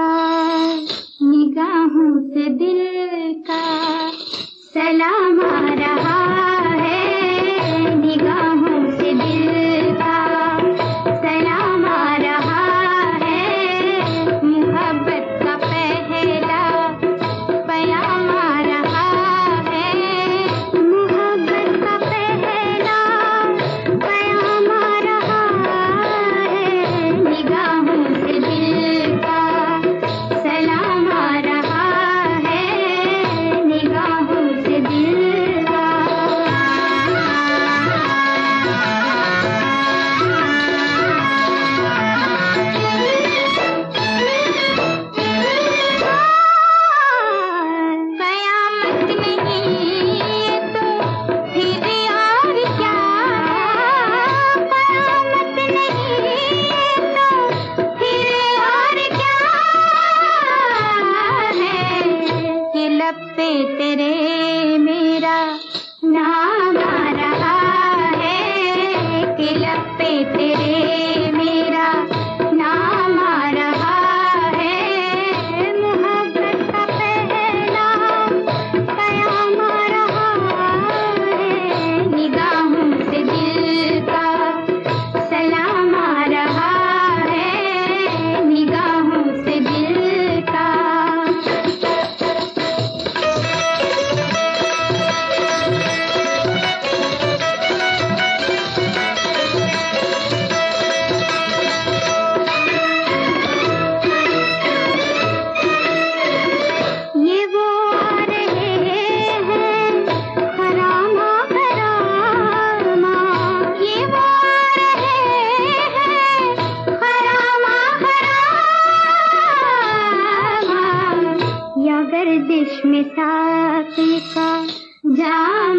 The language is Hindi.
का, निगाहों से दिल का सलाम आ रहा है, निगाहों से दिल का सलाम आ रहा है, मोहब्बत का पहला पैगाम आ रहा है, मोहब्बत का पहला पैगाम आ रहा है, निगाहों से दिल का सलाम आ रहा है, निगाहों से दिल का। कयामत नहीं ये तो फिर और क्या, कयामत नहीं ये तो फिर और क्या है, कि लब पे तेरे मेरा नाम आ रहा है, कि लब पे तेरे मेरा नाम आ रहा है, मोहब्बत का पहला पैगाम आ रहा है, निगाहों से दिल का सलाम आ रहा है, निगाहों से दिल का। ये वो आ रहे हैं खरामा खरामा, ये वो आ रहे हैं खरामा खरामा, या गर्दिश में साक़ी का जाम